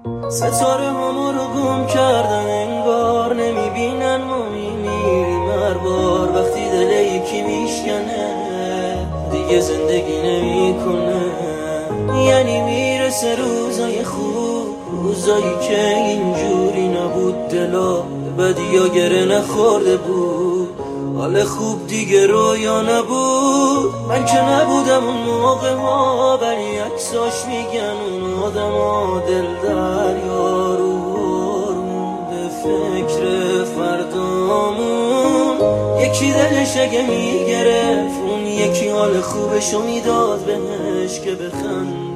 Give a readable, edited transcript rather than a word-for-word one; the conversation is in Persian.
ستاره همو رو گم کردن، انگار نمیبینن ما میمیریم هر بار وقتی دل یکی میشکنه دیگه زندگی نمیکنه. یعنی میرسه روزای خوب، روزایی که اینجوری نبود، دلا بدیا گره نخورده بود، حال خوب دیگه رویا نبود. من که نبودم اون موقع ها، ولی عکساش میگن اون آدم ها دل دریا رو به فکر فردامون. یکی دلش اگه میگرفت، اون یکی حال خوبشو میداد بهش که بخند